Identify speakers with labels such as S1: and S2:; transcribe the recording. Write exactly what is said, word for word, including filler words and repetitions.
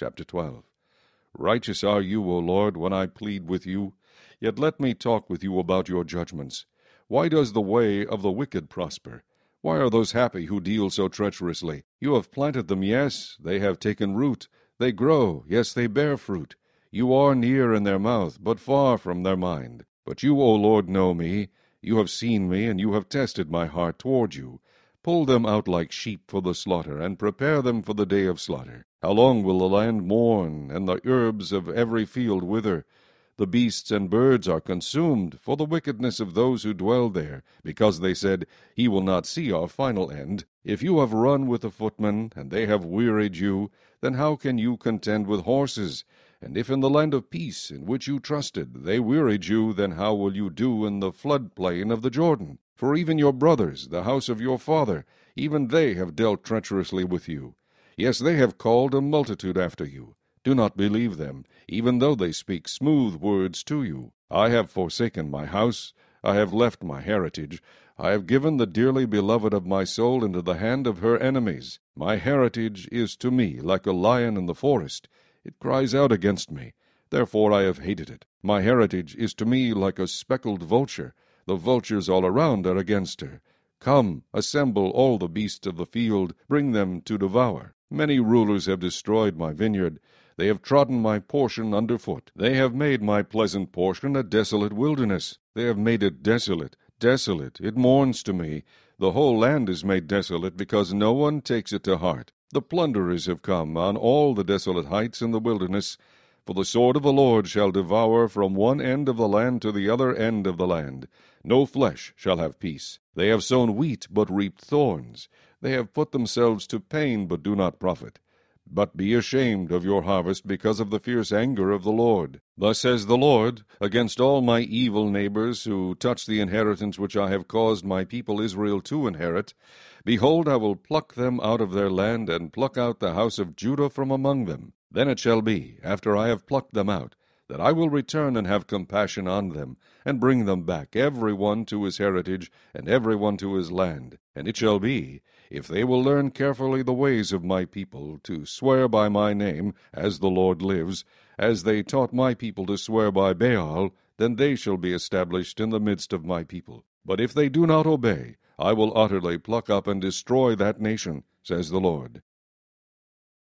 S1: Chapter twelve. Righteous are you, O Lord, when I plead with you. Yet let me talk with you about your judgments. Why does the way of the wicked prosper? Why are those happy who deal so treacherously? You have planted them, yes, they have taken root. They grow, yes, they bear fruit. You are near in their mouth, but far from their mind. But you, O Lord, know me. You have seen me, and you have tested my heart toward you. Pull them out like sheep for the slaughter, and prepare them for the day of slaughter. How long will the land mourn, and the herbs of every field wither? The beasts and birds are consumed for the wickedness of those who dwell there, because they said, He will not see our final end. If you have run with the footmen, and they have wearied you, then how can you contend with horses? And if in the land of peace, in which you trusted, they wearied you, then how will you do in the floodplain of the Jordan? For even your brothers, the house of your father, even they have dealt treacherously with you. Yes, they have called a multitude after you. Do not believe them, even though they speak smooth words to you. I have forsaken my house, I have left my heritage, I have given the dearly beloved of my soul into the hand of her enemies. My heritage is to me like a lion in the forest. It cries out against me, therefore I have hated it. My heritage is to me like a speckled vulture. The vultures all around are against her. Come, assemble all the beasts of the field, bring them to devour. Many rulers have destroyed my vineyard. They have trodden my portion under foot. They have made my pleasant portion a desolate wilderness. They have made it desolate, desolate. It mourns to me. The whole land is made desolate, because no one takes it to heart. The plunderers have come on all the desolate heights in the wilderness. For the sword of the Lord shall devour from one end of the land to the other end of the land. No flesh shall have peace. They have sown wheat, but reaped thorns. They have put themselves to pain, but do not profit. But be ashamed of your harvest because of the fierce anger of the Lord. Thus says the Lord, against all my evil neighbors who touch the inheritance which I have caused my people Israel to inherit, behold, I will pluck them out of their land, and pluck out the house of Judah from among them. Then it shall be, after I have plucked them out, that I will return and have compassion on them, and bring them back, every one to his heritage, and every one to his land. And it shall be, if they will learn carefully the ways of my people, to swear by my name, as the Lord lives, as they taught my people to swear by Baal, then they shall be established in the midst of my people. But if they do not obey, I will utterly pluck up and destroy that nation, says the Lord.